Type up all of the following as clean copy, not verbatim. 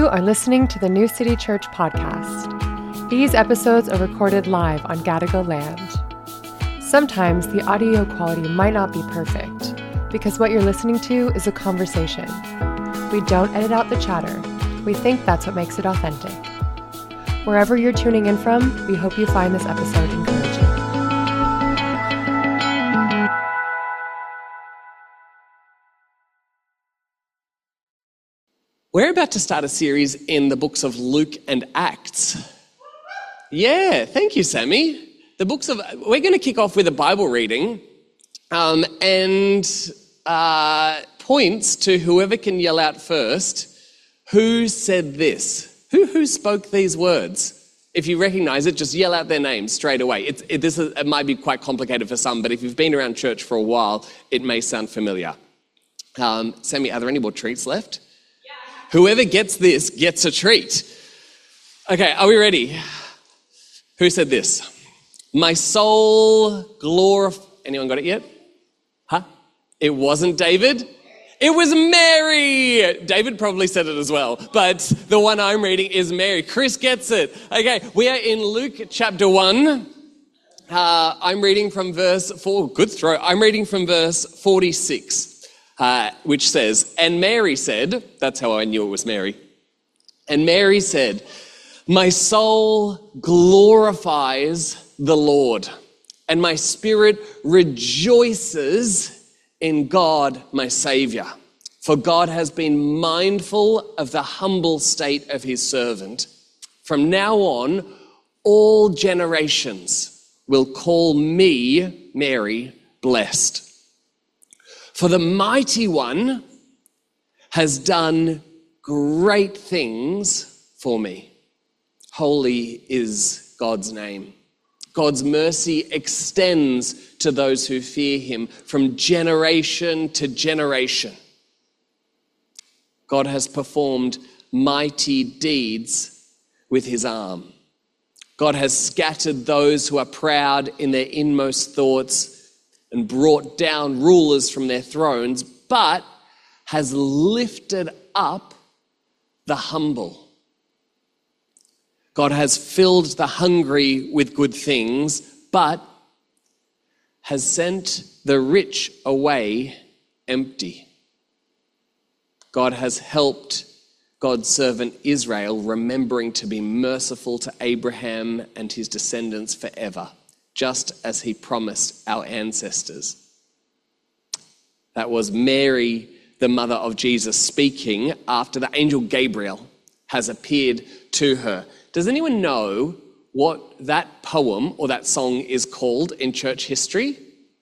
You are listening to the New City Church podcast. These episodes are recorded live on Gadigal land. Sometimes the audio quality might not be perfect because what you're listening to is a conversation. We don't edit out the chatter. We think that's what makes it authentic. Wherever you're tuning in from, we hope you find this episode encouraging. We're about to start a series in the books of Luke and Acts. Yeah, thank you, Sammy. We're going to kick off with a Bible reading and points to whoever can yell out first. Who said this? Who spoke these words? If you recognize it, just yell out their name straight away. It might be quite complicated for some, but if you've been around church for a while, it may sound familiar. Sammy, are there any more treats left? Whoever gets this gets a treat. Okay, are we ready? Who said this? My soul glorifies... Anyone got it yet? Huh? It wasn't David. It was Mary. David probably said it as well, but the one I'm reading is Mary. Chris gets it. Okay, we are in Luke chapter 1. I'm reading from verse 4. Good throw. I'm reading from verse 46. Which says, and Mary said, that's how I knew it was Mary. And Mary said, my soul glorifies the Lord, and my spirit rejoices in God, my Savior. For God has been mindful of the humble state of his servant. From now on, all generations will call me, Mary, blessed. For the Mighty One has done great things for me. Holy is God's name. God's mercy extends to those who fear him from generation to generation. God has performed mighty deeds with his arm. God has scattered those who are proud in their inmost thoughts and brought down rulers from their thrones, but has lifted up the humble. God has filled the hungry with good things, but has sent the rich away empty. God has helped God's servant Israel, remembering to be merciful to Abraham and his descendants forever, just as he promised our ancestors. That was Mary, the mother of Jesus, speaking after the angel Gabriel has appeared to her. Does anyone know what that poem or that song is called in church history?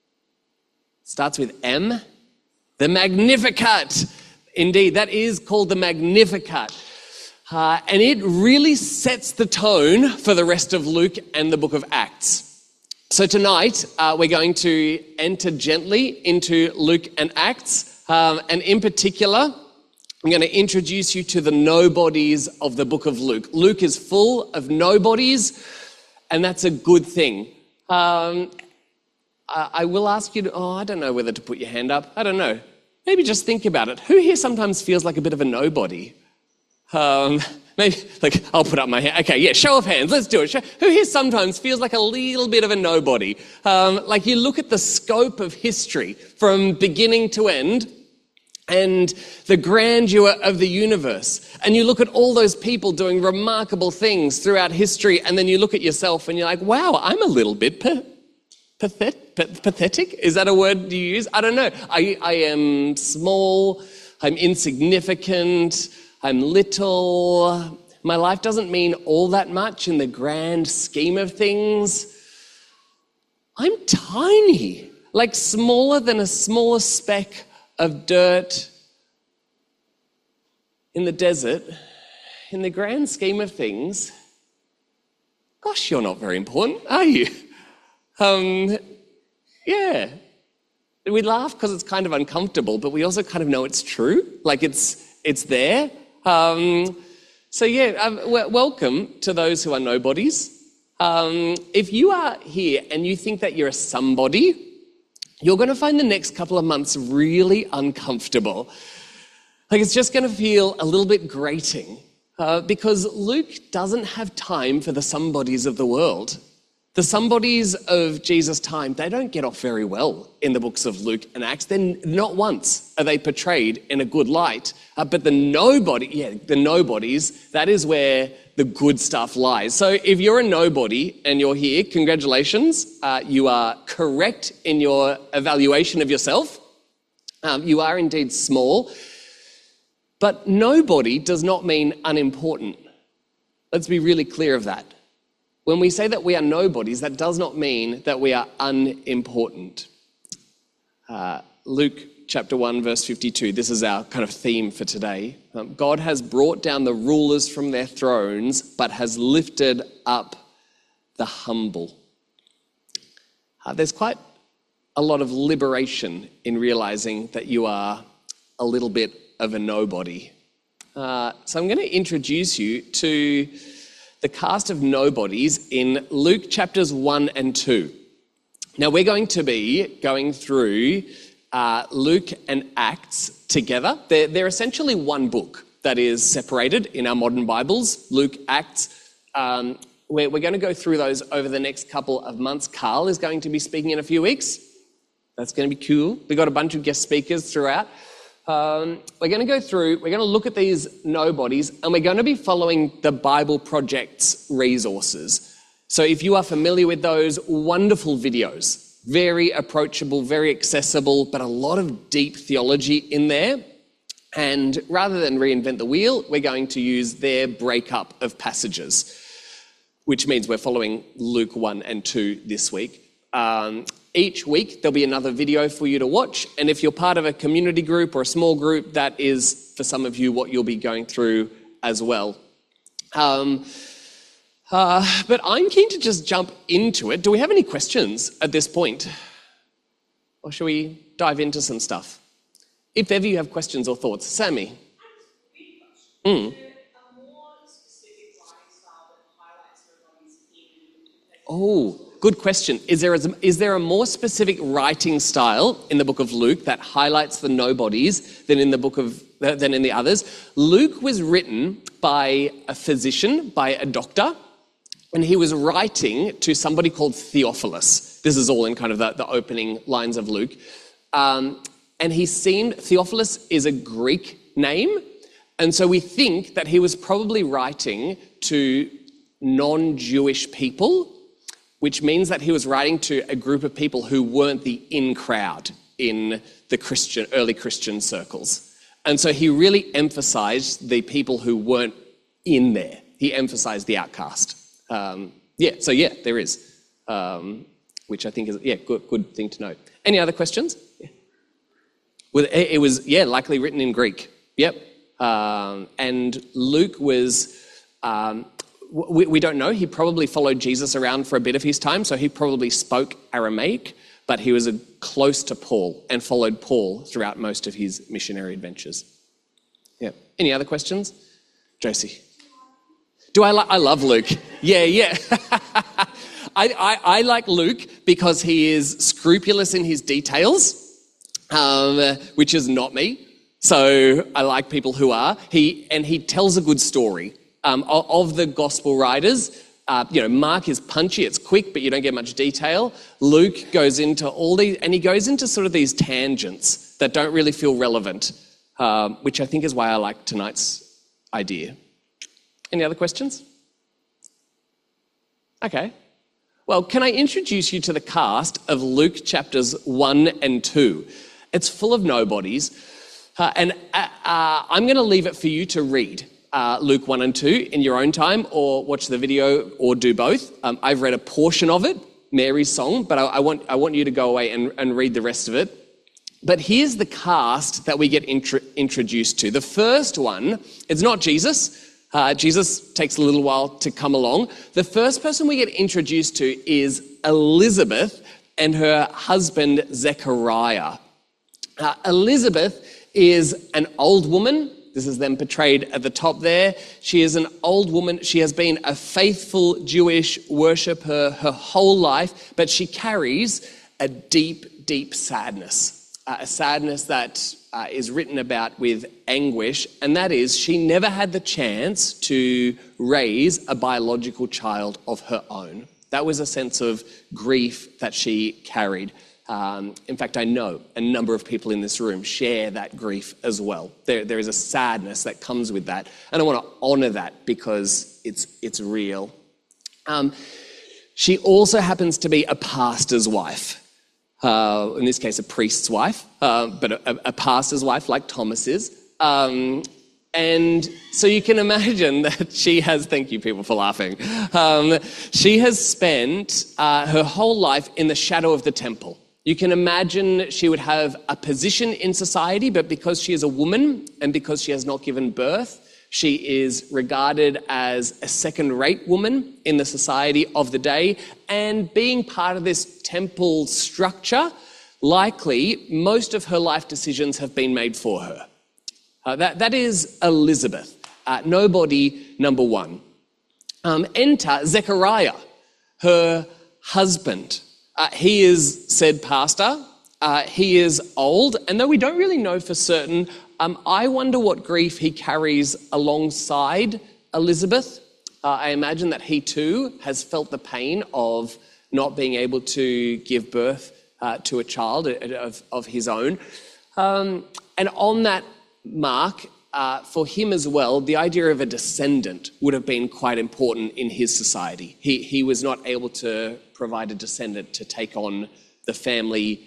Starts with M. The Magnificat. Indeed, that is called the Magnificat. And it really sets the tone for the rest of Luke and the book of Acts. So tonight, we're going to enter gently into Luke and Acts. And in particular, I'm going to introduce you to the nobodies of the book of Luke. Luke is full of nobodies, and that's a good thing. I will ask you to, I don't know whether to put your hand up. I don't know. Maybe just think about it. Who here sometimes feels like a bit of a nobody? Maybe, I'll put up my hand. Okay, yeah, show of hands. Let's do it. Who here sometimes feels like a little bit of a nobody? You look at the scope of history from beginning to end and the grandeur of the universe. And you look at all those people doing remarkable things throughout history, and then you look at yourself and you're like, wow, I'm a little bit pathetic? Is that a word you use? I don't know. I am small. I'm insignificant. I'm little. My life doesn't mean all that much in the grand scheme of things. I'm tiny, like smaller than a smaller speck of dirt in the desert. In the grand scheme of things, gosh, you're not very important, are you? Yeah. We laugh because it's kind of uncomfortable, but we also kind of know it's true. It's there. Welcome to those who are nobodies. If you are here and you think that you're a somebody, you're going to find the next couple of months really uncomfortable. It's just going to feel a little bit grating. because Luke doesn't have time for the somebodies of the world. The somebodies of Jesus' time, they don't get off very well in the books of Luke and Acts. Then not once are they portrayed in a good light. But the nobodies, that is where the good stuff lies. So if you're a nobody and you're here, congratulations. You are correct in your evaluation of yourself. You are indeed small. But nobody does not mean unimportant. Let's be really clear of that. When we say that we are nobodies, that does not mean that we are unimportant. Luke chapter 1, verse 52, this is our kind of theme for today. God has brought down the rulers from their thrones, but has lifted up the humble. There's quite a lot of liberation in realizing that you are a little bit of a nobody. So I'm going to introduce you to the cast of nobodies in Luke chapters 1 and 2. Now we're going to be going through Luke and Acts together. They're essentially one book that is separated in our modern Bibles. Luke, Acts. We're going to go through those over the next couple of months. Carl is going to be speaking in a few weeks. That's going to be cool. We've got a bunch of guest speakers throughout. We're going to go through, we're going to look at these nobodies, and we're going to be following the Bible Project's resources. So if you are familiar with those wonderful videos, very approachable, very accessible, but a lot of deep theology in there. And rather than reinvent the wheel, we're going to use their breakup of passages, which means we're following Luke 1 and 2 this week. Each week, there'll be another video for you to watch. And if you're part of a community group or a small group, that is, for some of you, what you'll be going through as well. But I'm keen to just jump into it. Do we have any questions at this point? Or shall we dive into some stuff? If ever you have questions or thoughts. Sammy? Oh, good question. Is there a more specific writing style in the book of Luke that highlights the nobodies than in the others? Luke was written by a physician, by a doctor, and he was writing to somebody called Theophilus. This is all in kind of the opening lines of Luke. Theophilus is a Greek name, and so we think that he was probably writing to non-Jewish people, which means that he was writing to a group of people who weren't the in crowd in the early Christian circles. And so he really emphasized the people who weren't in there. He emphasized the outcast. There is, which I think is, good thing to note. Any other questions? Yeah. Well, it was, likely written in Greek. Yep. And Luke was... We don't know. He probably followed Jesus around for a bit of his time, so he probably spoke Aramaic, but he was close to Paul and followed Paul throughout most of his missionary adventures. Yeah. Any other questions? Josie? I love Luke. Yeah. I like Luke because he is scrupulous in his details, which is not me. So I like people who are. He tells a good story. Of the gospel writers, Mark is punchy, it's quick, but you don't get much detail. Luke goes into all these, and he goes into sort of these tangents that don't really feel relevant, which I think is why I like tonight's idea. Any other questions? Okay. Well, can I introduce you to the cast of Luke chapters 1 and 2? It's full of nobodies, and I'm going to leave it for you to read. Luke 1 and 2 in your own time, or watch the video, or do both. I've read a portion of it, Mary's song, but I want you to go away and read the rest of it. But here's the cast that we get introduced to. The first one, it's not Jesus. Jesus takes a little while to come along. The first person we get introduced to is Elizabeth and her husband Zechariah. Elizabeth is an old woman. This is then portrayed at the top there. She is an old woman. She has been a faithful Jewish worshipper her whole life, but she carries a deep, deep sadness. a sadness that is written about with anguish, and that is she never had the chance to raise a biological child of her own. That was a sense of grief that she carried. In fact, I know a number of people in this room share that grief as well. There is a sadness that comes with that, and I want to honour that because it's real. She also happens to be a pastor's wife. In this case, a priest's wife, but a pastor's wife like Thomas is. And so you can imagine that she has, thank you people for laughing, she has spent her whole life in the shadow of the temple. You can imagine she would have a position in society, but because she is a woman and because she has not given birth, she is regarded as a second-rate woman in the society of the day. And being part of this temple structure, likely most of her life decisions have been made for her. That is Elizabeth, nobody number one. Enter Zechariah, her husband. He is said pastor. He is old, and though we don't really know for certain, I wonder what grief he carries alongside Elizabeth. I imagine that he too has felt the pain of not being able to give birth to a child of his own. And on that mark, for him as well, the idea of a descendant would have been quite important in his society. He was not able to provide a descendant to take on the family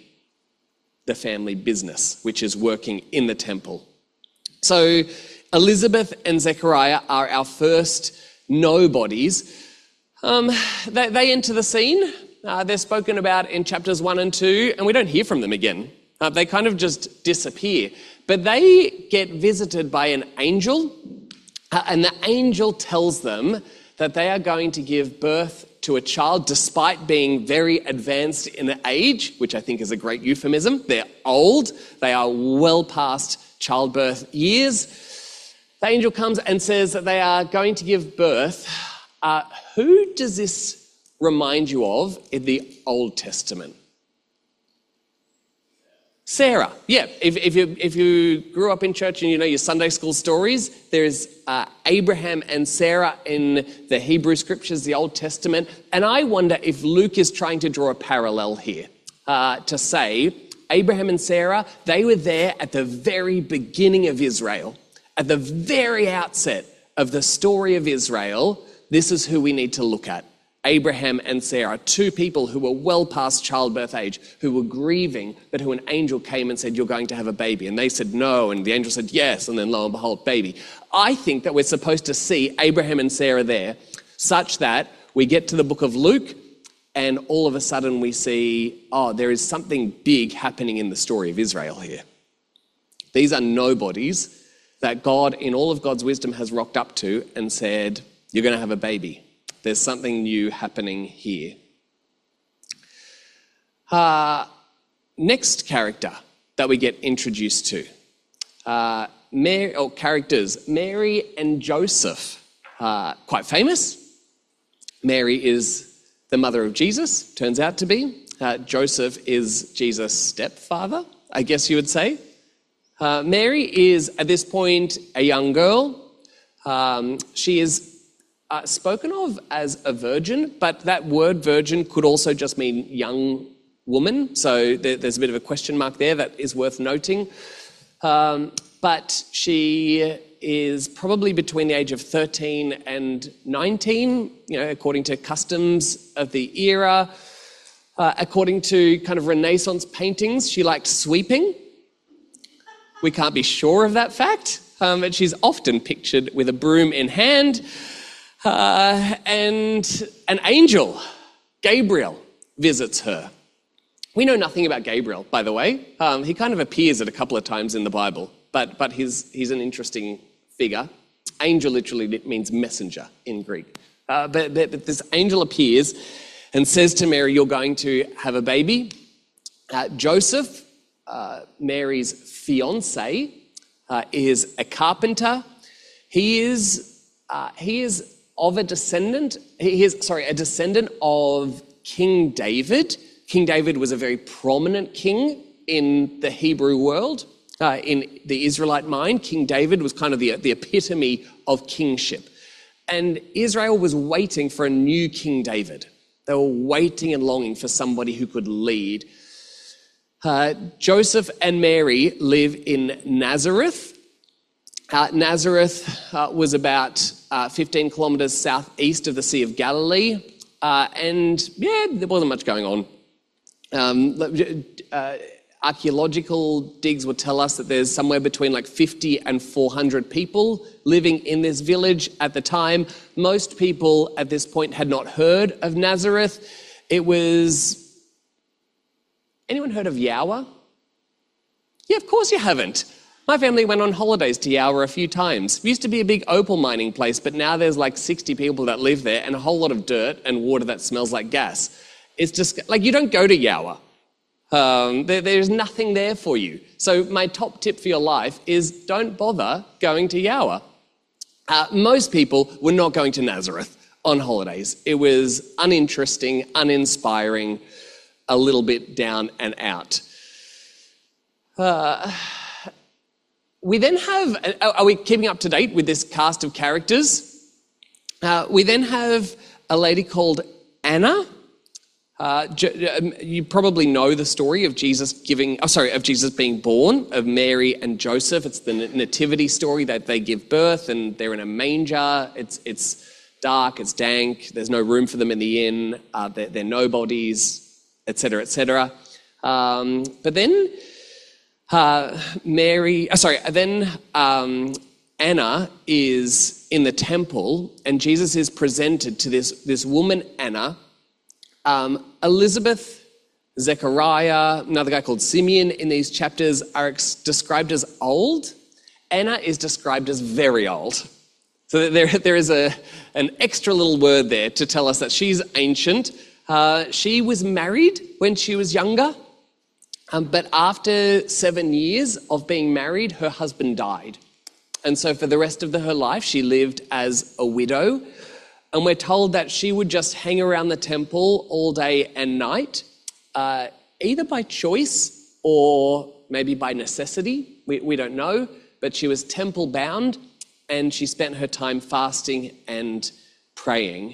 business, which is working in the temple. So Elizabeth and Zechariah are our first nobodies. They enter the scene. They're spoken about in chapters 1 and 2, and we don't hear from them again. They kind of just disappear. But they get visited by an angel, and the angel tells them that they are going to give birth to a child despite being very advanced in age, which I think is a great euphemism. They're old. They are well past childbirth years. The angel comes and says that they are going to give birth. Who does this remind you of in the Old Testament? Sarah. Yeah, if you grew up in church and you know your Sunday school stories, there's Abraham and Sarah in the Hebrew Scriptures, the Old Testament. And I wonder if Luke is trying to draw a parallel here to say Abraham and Sarah, they were there at the very beginning of Israel, at the very outset of the story of Israel. This is who we need to look at. Abraham and Sarah, two people who were well past childbirth age, who were grieving, but who an angel came and said, you're going to have a baby. And they said no, and the angel said yes, and then lo and behold, baby. I think that we're supposed to see Abraham and Sarah there, such that we get to the book of Luke, and all of a sudden we see, there is something big happening in the story of Israel here. These are nobodies that God, in all of God's wisdom, has rocked up to and said, you're going to have a baby. There's something new happening here. Next character that we get introduced to. Characters. Mary and Joseph. Quite famous. Mary is the mother of Jesus, turns out to be. Joseph is Jesus' stepfather, I guess you would say. Mary is, at this point, a young girl. She is spoken of as a virgin, but that word virgin could also just mean young woman. So there's a bit of a question mark there that is worth noting. But she is probably between the age of 13 and 19, according to customs of the era. According to kind of Renaissance paintings, she liked sweeping. We can't be sure of that fact, but she's often pictured with a broom in hand. And an angel, Gabriel, visits her. We know nothing about Gabriel, by the way. He kind of appears at a couple of times in the Bible, but he's an interesting figure. Angel literally means messenger in Greek. But this angel appears and says to Mary, you're going to have a baby. Joseph, Mary's fiancé, is a carpenter. He is of a descendant. He is a descendant of King David. King David was a very prominent king in the Hebrew world. In the Israelite mind, King David was kind of the epitome of kingship. And Israel was waiting for a new King David. They were waiting and longing for somebody who could lead. Joseph and Mary live in Nazareth. Nazareth was about 15 kilometers southeast of the Sea of Galilee. There wasn't much going on. Archaeological digs would tell us that there's somewhere between like 50 and 400 people living in this village at the time. Most people at this point had not heard of Nazareth. Anyone heard of Yawa? Yeah, of course you haven't. My family went on holidays to Yawa a few times. It used to be a big opal mining place, but now there's like 60 people that live there and a whole lot of dirt and water that smells like gas. It's just like you don't go to Yawa. There's nothing there for you. So my top tip for your life is don't bother going to Yawa. Most people were not going to Nazareth on holidays. It was uninteresting, uninspiring, a little bit down and out. We then have, are we keeping up to date with this cast of characters? We then have a lady called Anna. You probably know the story of Jesus being born, of Mary and Joseph. It's the nativity story that they give birth and they're in a manger. It's dark, it's dank, there's no room for them in the inn, they're nobodies, etc., etc. But then Anna is in the temple and Jesus is presented to this woman, Anna. Elizabeth, Zechariah, another guy called Simeon in these chapters are described as old. Anna is described as very old. So there is an extra little word there to tell us that she's ancient. She was married when she was younger, but after 7 years of being married, her husband died. And so for the rest of her life, she lived as a widow. And we're told that she would just hang around the temple all day and night, either by choice or maybe by necessity. We don't know, but she was temple bound and she spent her time fasting and praying.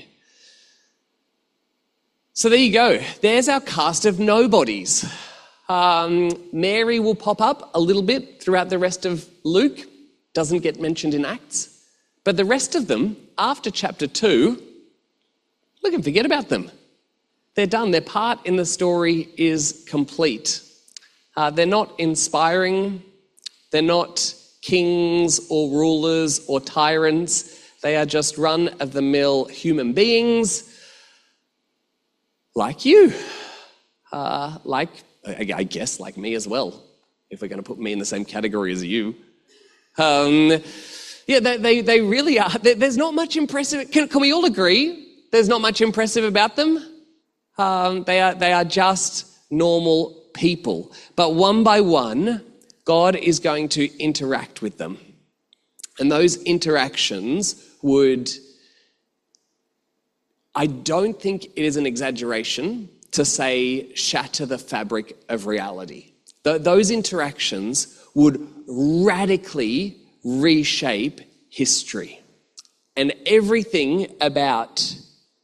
So there you go. There's our cast of nobodies. Mary will pop up a little bit throughout the rest of Luke. Doesn't get mentioned in Acts. But the rest of them, after chapter 2, look and forget about them. They're done. Their part in the story is complete. They're not inspiring. They're not kings or rulers or tyrants. They are just run-of-the-mill human beings like you. I guess like me as well, if we're going to put me in the same category as you. Yeah, they really are. There's not much impressive. Can we all agree? There's not much impressive about them. They are just normal people. But one by one, God is going to interact with them. And those interactions I don't think it is an exaggeration to say, shatter the fabric of reality. Those interactions would radically reshape history. And everything about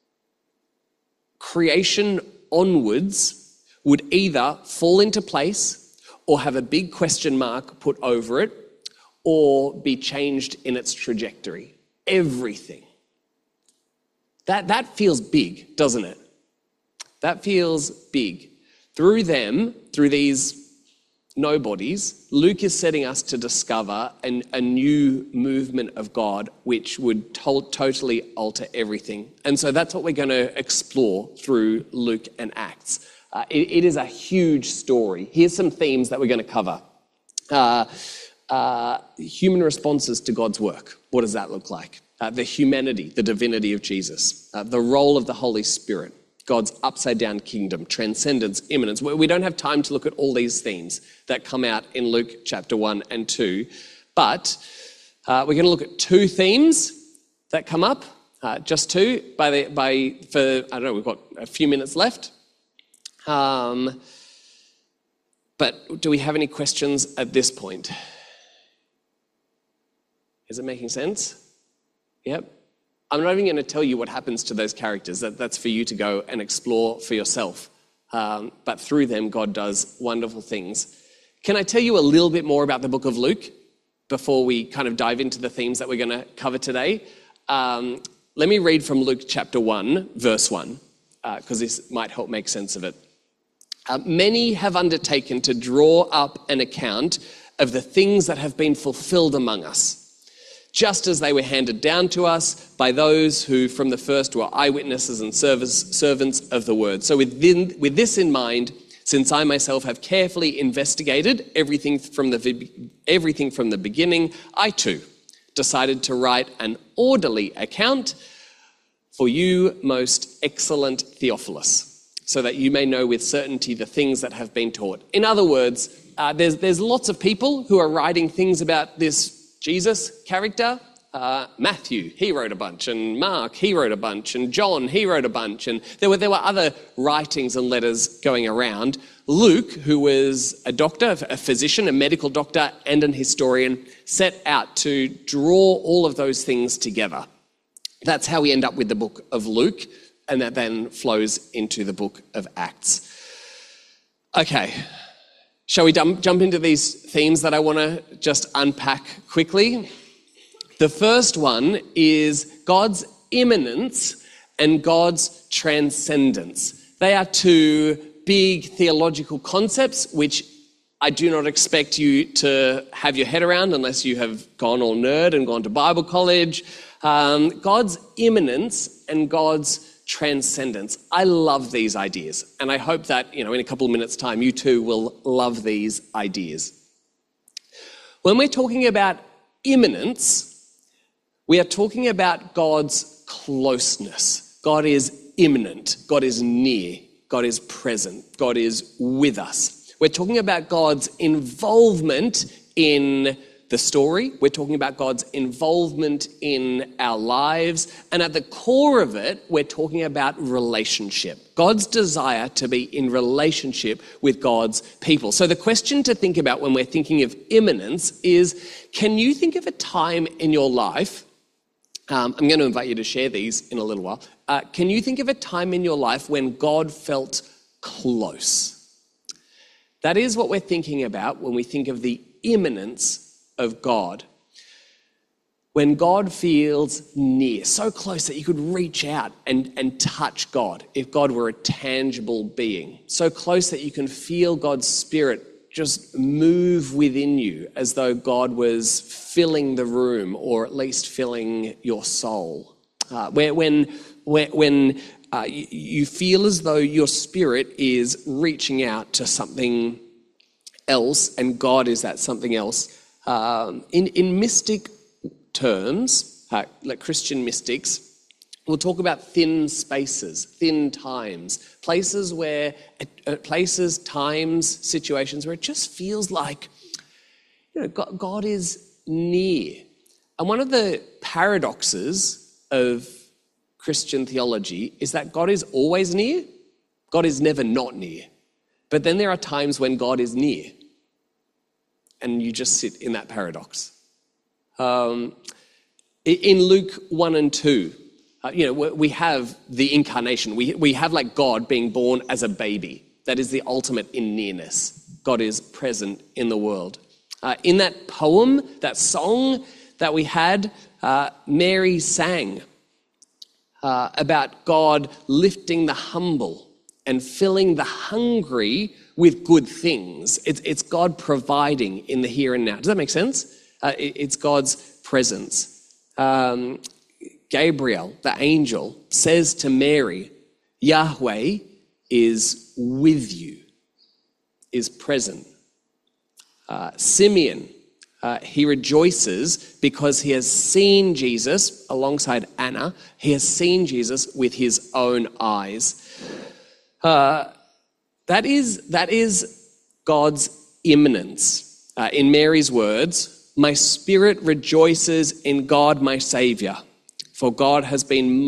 creation onwards would either fall into place or have a big question mark put over it or be changed in its trajectory. Everything. That feels big, doesn't it? That feels big. Through them, through these nobodies, Luke is setting us to discover a new movement of God which would totally alter everything. And so that's what we're going to explore through Luke and Acts. It is a huge story. Here's some themes that we're going to cover. Human responses to God's work. What does that look like? The humanity, the divinity of Jesus. The role of the Holy Spirit. God's upside-down kingdom, transcendence, immanence. We don't have time to look at all these themes that come out in Luke chapter 1 and 2, but we're going to look at two themes that come up, just two, we've got a few minutes left. But do we have any questions at this point? Is it making sense? Yep. I'm not even going to tell you what happens to those characters. That's for you to go and explore for yourself. But through them, God does wonderful things. Can I tell you a little bit more about the book of Luke before we kind of dive into the themes that we're going to cover today? Let me read from Luke chapter 1, verse 1, because this might help make sense of it. Many have undertaken to draw up an account of the things that have been fulfilled among us, just as they were handed down to us by those who from the first were eyewitnesses and servants of the word. So with this in mind, since I myself have carefully investigated everything from the beginning, I too decided to write an orderly account for you, most excellent Theophilus, so that you may know with certainty the things that have been taught. In other words, there's lots of people who are writing things about this Jesus character. Matthew, he wrote a bunch, and Mark, he wrote a bunch, and John, he wrote a bunch, and there were other writings and letters going around. Luke, who was a doctor, a physician, a medical doctor, and an historian, set out to draw all of those things together. That's how we end up with the book of Luke, and that then flows into the book of Acts. Okay. Shall we jump into these themes that I want to just unpack quickly? The first one is God's immanence and God's transcendence. They are two big theological concepts which I do not expect you to have your head around unless you have gone all nerd and gone to Bible college. God's immanence and God's transcendence. I love these ideas, and I hope that, in a couple of minutes' time, you too will love these ideas. When we're talking about immanence, we are talking about God's closeness. God is immanent. God is near. God is present. God is with us. We're talking about God's involvement in the story. We're talking about God's involvement in our lives. And at the core of it, we're talking about relationship. God's desire to be in relationship with God's people. So the question to think about when we're thinking of immanence is, can you think of a time in your life, I'm going to invite you to share these in a little while. Can you think of a time in your life when God felt close? That is what we're thinking about when we think of the immanence of God. When God feels near, so close that you could reach out and touch God if God were a tangible being. So close that you can feel God's Spirit just move within you as though God was filling the room, or at least filling your soul. When you feel as though your spirit is reaching out to something else and God is that something else. In mystic terms, like Christian mystics, we'll talk about thin spaces, thin times, places, times, situations where it just feels like, God is near. And one of the paradoxes of Christian theology is that God is always near. God is never not near. But then there are times when God is near, and you just sit in that paradox. In Luke 1 and 2, we have the incarnation. We have like God being born as a baby. That is the ultimate in nearness. God is present in the world. In that poem, that song that we had, Mary sang about God lifting the humble and filling the hungry with good things. It's God providing in the here and now. Does that make sense? It's God's presence. Gabriel, the angel, says to Mary, Yahweh is with you, is present. Simeon, he rejoices because he has seen Jesus alongside Anna. He has seen Jesus with his own eyes. That is God's immanence. In Mary's words, my spirit rejoices in God my Saviour, for God has been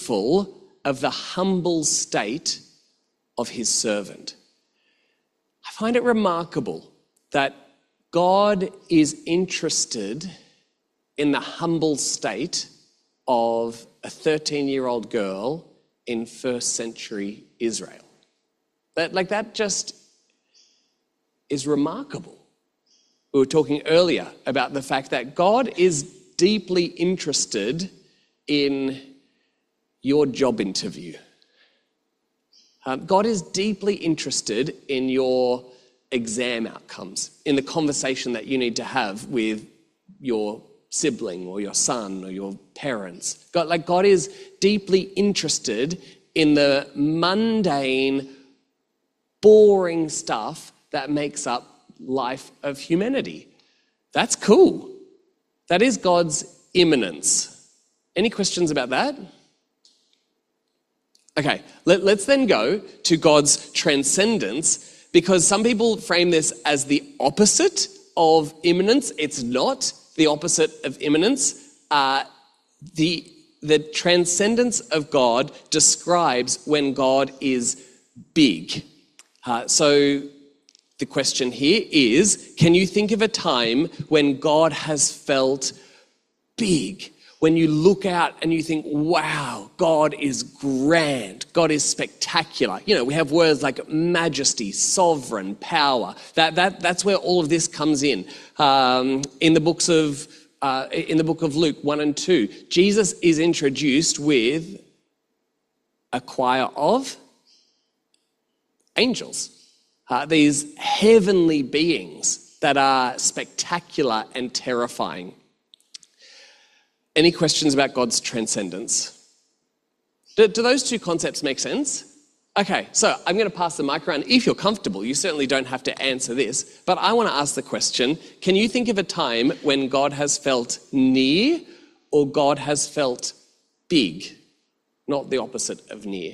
mindful of the humble state of his servant. I find it remarkable that God is interested in the humble state of a 13-year-old girl in first century Israel. That just is remarkable. We were talking earlier about the fact that God is deeply interested in your job interview. God is deeply interested in your exam outcomes, in the conversation that you need to have with your sibling or your son or your parents. God is deeply interested in the mundane, boring stuff that makes up life of humanity. That's cool. That is God's immanence. Any questions about that? Okay, let's then go to God's transcendence, because some people frame this as the opposite of immanence. It's not the opposite of immanence. The transcendence of God describes when God is big. So the question here is, can you think of a time when God has felt big? When you look out and you think, wow, God is grand, God is spectacular. You know, we have words like majesty, sovereign, power. That's where all of this comes in. In the book of Luke 1 and 2, Jesus is introduced with a choir of angels, these heavenly beings that are spectacular and terrifying. Any questions about God's transcendence? Do those two concepts make sense? Okay, so I'm going to pass the mic around. If you're comfortable, you certainly don't have to answer this, but I want to ask the question, can you think of a time when God has felt near or God has felt big? Not the opposite of near.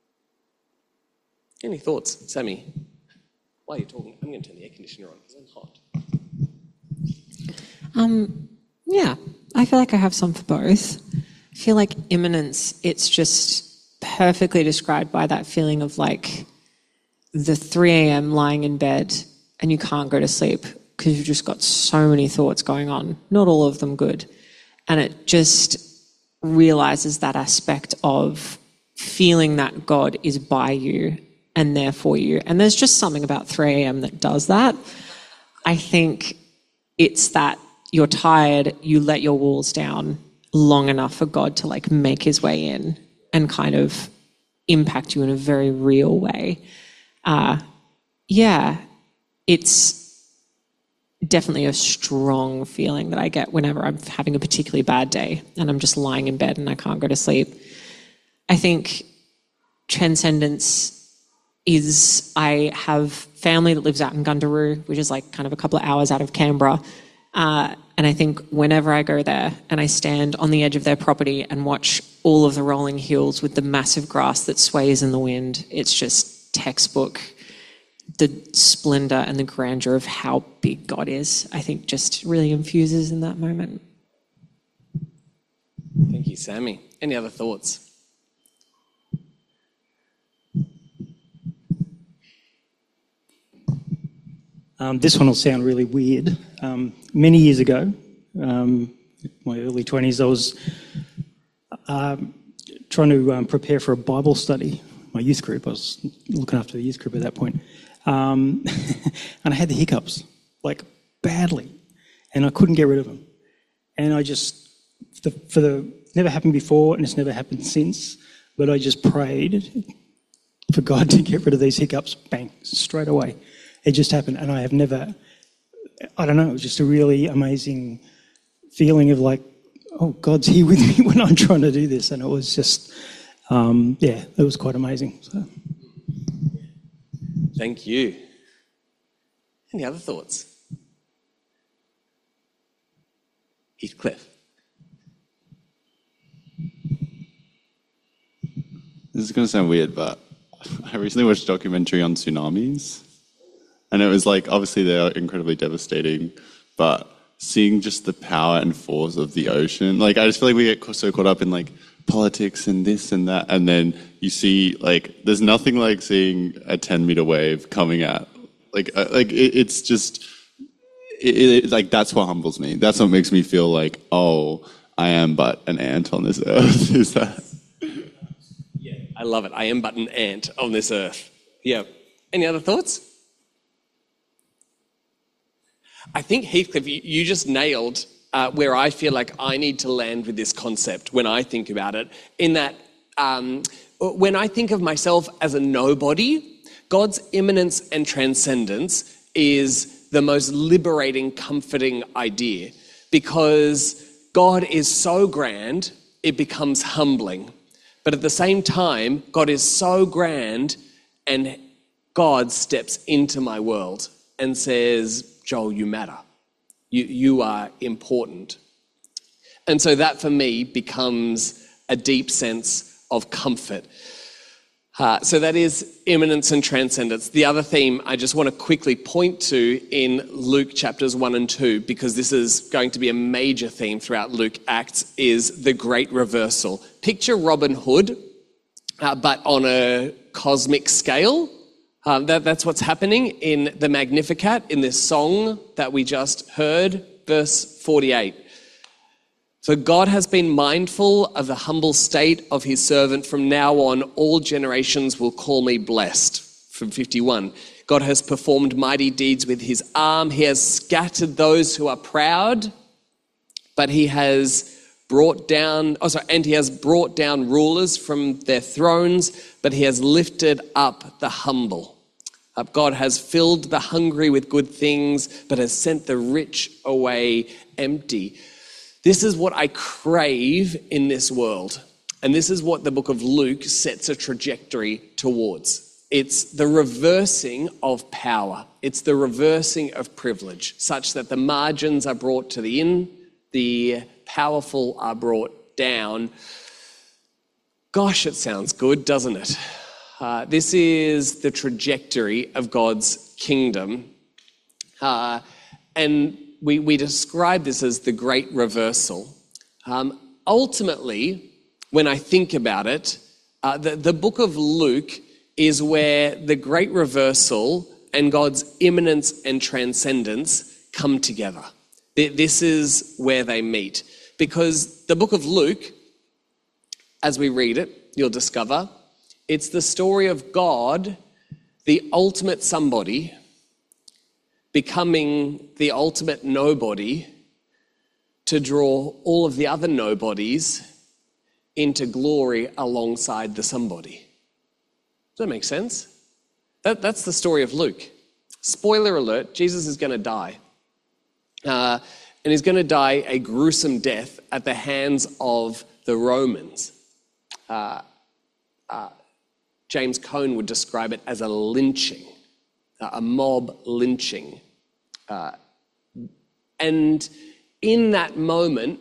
Any thoughts, Sammy? While you're talking, I'm going to turn the air conditioner on because I'm hot. Yeah, I feel like I have some for both. I feel like imminence, it's just perfectly described by that feeling of like the 3 a.m. lying in bed and you can't go to sleep because you've just got so many thoughts going on, not all of them good. And it just realizes that aspect of feeling that God is by you and there for you. And there's just something about 3 a.m. that does that. I think it's that you're tired, you let your walls down long enough for God to like make his way in and kind of impact you in a very real way. It's definitely a strong feeling that I get whenever I'm having a particularly bad day and I'm just lying in bed and I can't go to sleep. I think transcendence is, I have family that lives out in Gundaroo, which is like kind of a couple of hours out of Canberra. And I think whenever I go there and I stand on the edge of their property and watch all of the rolling hills with the massive grass that sways in the wind, it's just textbook. The splendor and the grandeur of how big God is, I think just really infuses in that moment. Thank you, Sammy. Any other thoughts? This one will sound really weird. Many years ago, my early 20s, I was trying to prepare for a Bible study. My youth group, I was looking after the youth group at that point. And I had the hiccups, like badly, and I couldn't get rid of them. And I just, never happened before and it's never happened since, but I just prayed for God to get rid of these hiccups, bang, straight away. It just happened, and I have never, I don't know, it was just a really amazing feeling of like, oh, God's here with me when I'm trying to do this, and it was just, it was quite amazing. So. Thank you. Any other thoughts? Heathcliff. This is going to sound weird, but I recently watched a documentary on tsunamis. And it was like, obviously they are incredibly devastating, but seeing just the power and force of the ocean, like I just feel like we get so caught up in like politics and this and that, and then you see like, there's nothing like seeing a 10-meter wave coming at It's just like that's what humbles me. That's what makes me feel like, oh, I am but an ant on this earth. Is that? Yeah, I love it. I am but an ant on this earth. Yeah. Any other thoughts? I think, Heathcliff, you just nailed where I feel like I need to land with this concept when I think about it, in that when I think of myself as a nobody, God's immanence and transcendence is the most liberating, comforting idea, because God is so grand, it becomes humbling. But at the same time, God is so grand, and God steps into my world and says, Joel, you matter. You are important. And so that for me becomes a deep sense of comfort. So that is immanence and transcendence. The other theme I just want to quickly point to in Luke chapters 1 and 2, because this is going to be a major theme throughout Luke Acts, is the great reversal. Picture Robin Hood, but on a cosmic scale. That's what's happening in the Magnificat, in this song that we just heard, verse 48. For God has been mindful of the humble state of his servant. From now on, all generations will call me blessed. From 51. God has performed mighty deeds with his arm. He has scattered those who are proud, but he has brought down rulers from their thrones, but he has lifted up the humble. God has filled the hungry with good things, but has sent the rich away empty. This is what I crave in this world. And this is what the book of Luke sets a trajectory towards. It's the reversing of power. It's the reversing of privilege, such that the margins are brought to the inn, the powerful are brought down. Gosh, it sounds good, doesn't it? This is the trajectory of God's kingdom. And we describe this as the great reversal. Ultimately, when I think about it, the book of Luke is where the great reversal and God's immanence and transcendence come together. This is where they meet. Because the book of Luke, as we read it, you'll discover, it's the story of God, the ultimate somebody, becoming the ultimate nobody to draw all of the other nobodies into glory alongside the somebody. Does that make sense? That's the story of Luke. Spoiler alert, Jesus is going to die. And he's going to die a gruesome death at the hands of the Romans. James Cone would describe it as a lynching, a mob lynching. And in that moment,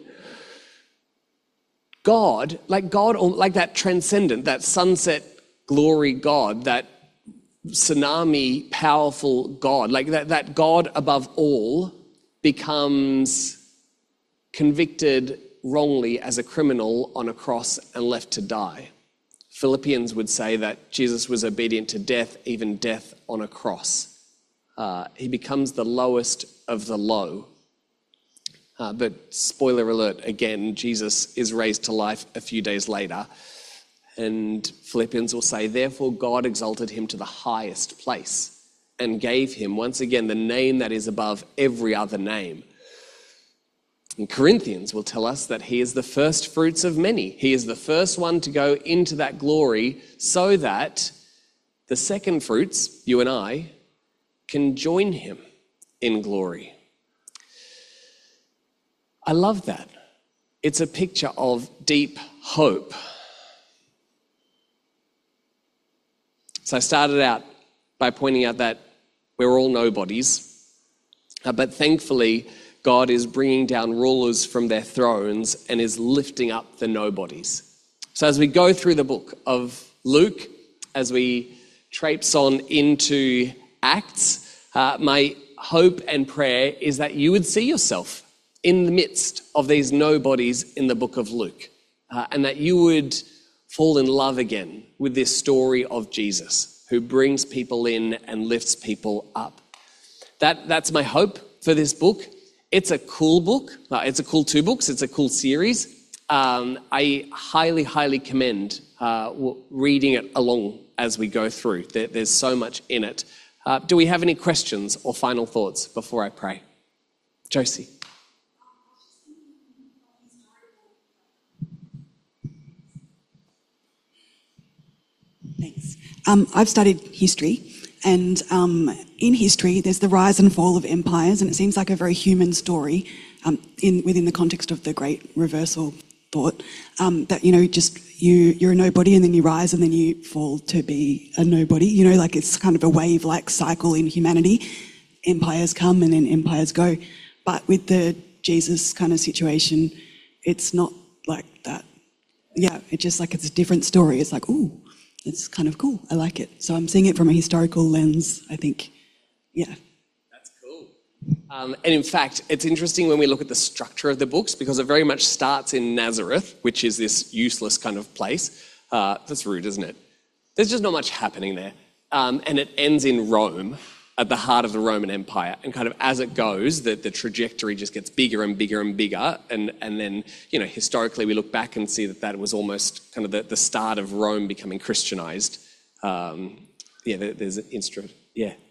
God, like that transcendent, that sunset glory God, that tsunami powerful God, like that God above all, becomes convicted wrongly as a criminal on a cross and left to die. Philippians would say that Jesus was obedient to death, even death on a cross. He becomes the lowest of the low. But spoiler alert, again, Jesus is raised to life a few days later. And Philippians will say, therefore God exalted him to the highest place and gave him, once again, the name that is above every other name. And Corinthians will tell us that he is the first fruits of many. He is the first one to go into that glory so that the second fruits, you and I, can join him in glory. I love that. It's a picture of deep hope. So I started out by pointing out that we're all nobodies, but thankfully God is bringing down rulers from their thrones and is lifting up the nobodies. So as we go through the book of Luke, as we traipse on into Acts, my hope and prayer is that you would see yourself in the midst of these nobodies in the book of Luke, and that you would fall in love again with this story of Jesus, who brings people in and lifts people up. That's my hope for this book. It's a cool book. It's a cool 2 books. It's a cool series. I highly, highly commend reading it along as we go through. There's so much in it. Do we have any questions or final thoughts before I pray? Josie. Thanks. I've studied history, and in history there's the rise and fall of empires, and it seems like a very human story within the context of the Great Reversal thought, that, you're a nobody and then you rise and then you fall to be a nobody. Like it's kind of a wave-like cycle in humanity. Empires come and then empires go. But with the Jesus kind of situation, it's not like that. Yeah, it's just like it's a different story. It's like, ooh, it's kind of cool. I like it. So I'm seeing it from a historical lens, I think. Yeah. That's cool. And in fact, it's interesting when we look at the structure of the books, because it very much starts in Nazareth, which is this useless kind of place. That's rude, isn't it? There's just not much happening there. And it ends in Rome, at the heart of the Roman Empire. And kind of as it goes, the trajectory just gets bigger and bigger and bigger. And then, historically we look back and see that was almost kind of the start of Rome becoming Christianized. There's an instrument. Yeah.